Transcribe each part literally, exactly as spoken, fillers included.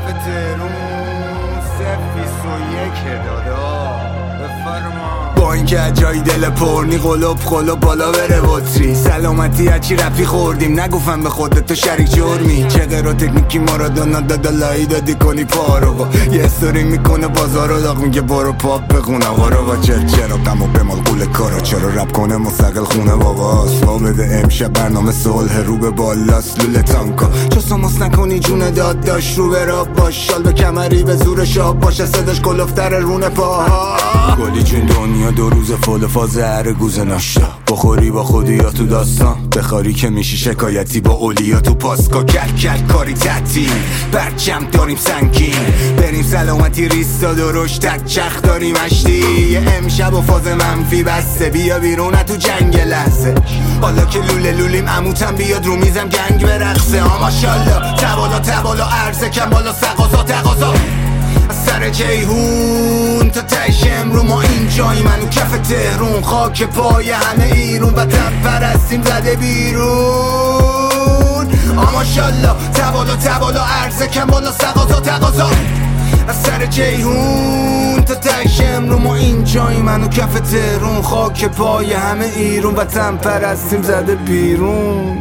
تهرون سفیس و یک دادا بفرما. با اینکه جای دل پرنی قلوب قلوب بالا بره بطری سلامتی هرچی رفی خوردیم نگفتم به خودت تو شریک جرمی چه غیر و تکنیکی مارادونا دادا لایی دادی کنی پارو با یه استوری میکنه بازارو داغ میگه برو پاپ بخونه وارو با چه چرا قم و بمال قول کارا چرا رب کنه مستقل خونه باباست وا بده امشب برنامه صلح رو به بالاست لوله تانکا چو سماس نکنی جون داد داشت رو به راب باش شال به کمری به زور شاب باشه صداش کلفتر رونه پاها گلی جون دنیا دو روز فول فاز هر گوزه ناشتا بخوری با خودی یا تو داستان بخاری که میشی شکایتی با اولیا تو پاسکا کل کل کاری تعطیل برچم داریم سنگین بریم سلامتی ریستا درش تک چخ داریم اشتی یه امشب و فاز منفی بسته بیا بیرون تو جنگ لحظه حالا که لوله لولیم عموتم بیاد رو میزم گنگ برقصه ها ماشالله تبالا تبالا عرضه کم بالا سقازا تقاضا سر جیهون تا تش امرو ما اینجایی منو کف تهرون خاک پای همه ایرون و تن پرستیم زده بیرون آماشالله تبالا تبالا عرضه کم بالا سقازا تقاضا سر جیهون تا تش امرو ما اینجایی منو کف تهرون خاک پای همه ایرون و تن پرستیم زده بیرون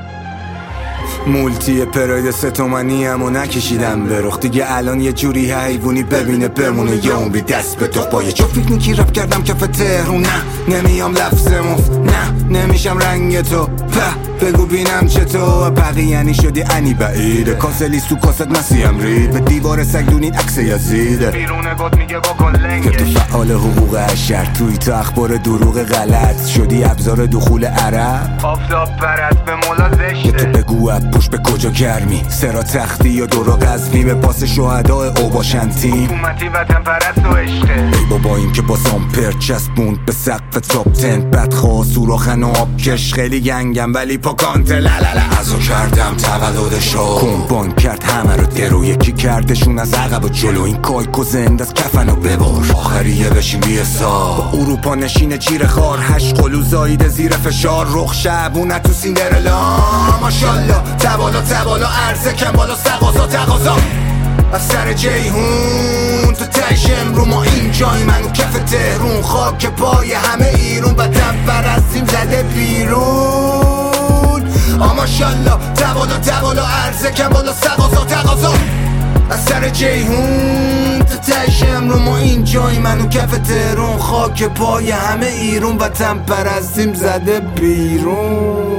مولتی پراید ستومنی همو نکشیدم برخ دیگه الان یه جوری حیوونی ببینه بمونه یا اون بی دست به تو با یه جفت نیکی رب کردم کف تهرون نه نمیام لفظ مفت نه نمیشم رنگ تو په بگو بینم چطور بقیه یعنی شدی انی بعیده کاسه لیست تو کاست مسیحم رید به دیوار سگ دونید عکس یزیده بیرونه گد میگه بکن لنگش که تو فعال حقوق اشر توی تو اخبار دروغ غلط شدی ابزار دخول عرب آفتاب پرد به مولا زشته که تو بگو پشت به کجا گرمی سرا تختی یا دورا قزمی به پاس شهداء او باشن تیم حکومتی وطن پرست و عشقه ای بابا این که با سامپر چسبوند به سقف تاپ تن بدخواه سوراخن و آبکش خیلی گنگم ولی پاکانت لالala ازو کردم تولد شو کمبان کرد همه رو درو یکی کردشون از عقب و جلو این کایکو زند از کفن و ببار آخریه بشین بیه سا با اروپا نشین چیر خار هشت قلو زایده زیر فشار رخ شبونه تو سیندرلا ماشالله تبالا تبالا عرضه کم بالا سقازا تقاضا از سر جیهون تو تش امرو ما اینجایی منو کف تهرون خاک پای همه ایرون و تن پرستیم زده بیرون آماشالله تبالا تبالا عرضه کم بالا سقازا تقاضا از سر جیهون تو تش امرو ما اینجایی منو کف تهرون خاک پای همه ایرون و تن پرستیم زده بیرون